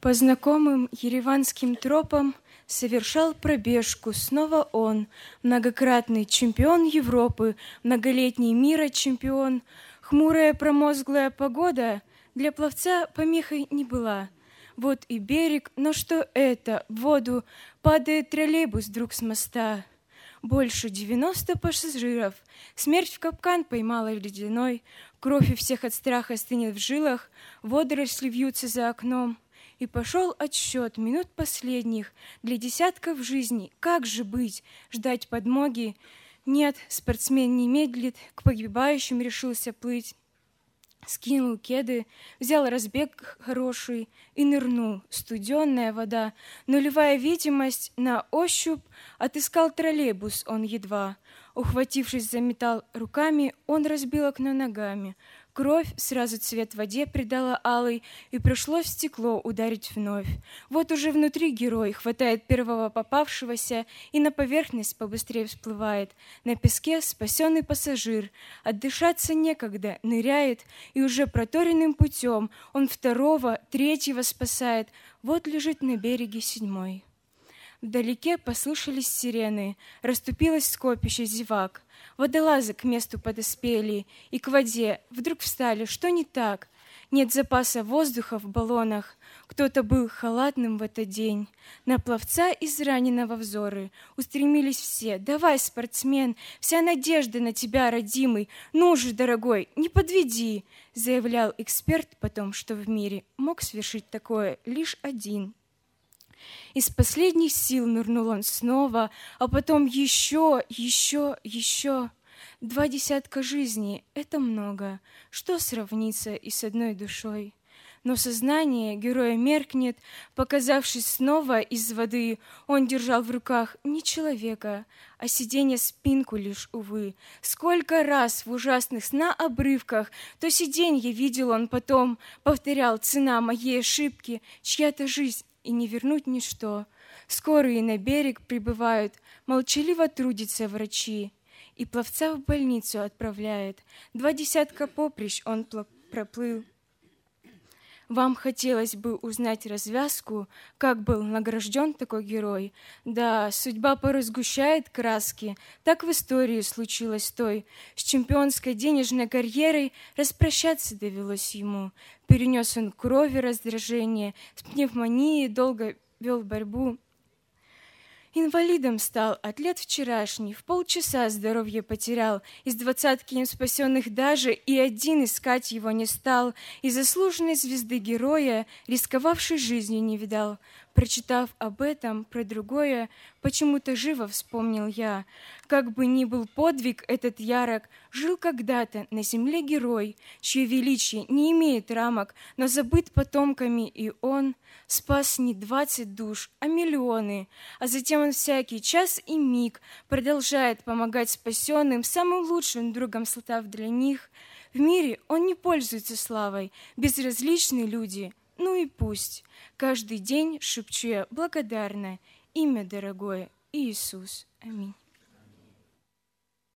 По знакомым ереванским тропам совершал пробежку снова он, многократный чемпион Европы, многолетний мира чемпион. Хмурая промозглая погода для пловца помехой не была. Вот и берег, но что это? В воду падает троллейбус вдруг с моста. Больше 90 пассажиров. Смерть в капкан поймала ледяной. Кровь у всех от страха стынет в жилах. Водоросли вьются за окном. И пошел отсчет минут последних для десятков жизней. Как же быть? Ждать подмоги? Нет, спортсмен не медлит, к погибающим решился плыть. Скинул кеды, взял разбег хороший и нырнул. Студенная вода, нулевая видимость, на ощупь отыскал троллейбус он едва. Ухватившись за металл руками, он разбил окно ногами. Кровь сразу цвет в воде придала алый, и пришлось в стекло ударить вновь. Вот уже внутри герой хватает первого попавшегося и на поверхность побыстрее всплывает. На песке спасенный пассажир. Отдышаться некогда, ныряет, и уже проторенным путем он второго, третьего спасает. Вот лежит на береге седьмой. Вдалеке послышались сирены, расступилось скопище зевак. Водолазы к месту подоспели и к воде вдруг встали. Что не так? Нет запаса воздуха в баллонах. Кто-то был халатным в этот день. На пловца израненного взоры устремились все. «Давай, спортсмен, вся надежда на тебя, родимый. Ну же, дорогой, не подведи!» Заявлял эксперт потом, что в мире мог свершить такое лишь один. Из последних сил нырнул он снова, а потом еще. 20 жизней — это много, что сравнится и с одной душой. Но сознание героя меркнет, показавшись снова из воды. Он держал в руках не человека, а сиденье спинку лишь, увы. Сколько раз в ужасных обрывках то сиденье видел он потом, повторял: цена моей ошибки, чья-то жизнь, и не вернуть ничто. Скорые на берег прибывают, молчаливо трудятся врачи, и пловца в больницу отправляет. 20 поприщ он проплыл. Вам хотелось бы узнать развязку, как был награжден такой герой? Да, судьба порой сгущает краски. Так в истории случилось той. С чемпионской денежной карьерой распрощаться довелось ему. Перенес он крови раздражение, с пневмонией долго вел борьбу. Инвалидом стал атлет вчерашний, в полчаса здоровье потерял. Из 20 им спасенных даже и один искать его не стал. И заслуженной звезды героя, рисковавший жизнью, не видал. Прочитав об этом, про другое, почему-то живо вспомнил я. Как бы ни был подвиг этот ярок, жил когда-то на земле герой, чье величие не имеет рамок, но забыт потомками, и он спас не 20 душ, а миллионы. А затем он всякий час и миг продолжает помогать спасенным, самым лучшим другом слотав для них. В мире он не пользуется славой, безразличны люди. Ну и пусть. Каждый день шепчу я благодарно: имя дорогое Иисус. Аминь.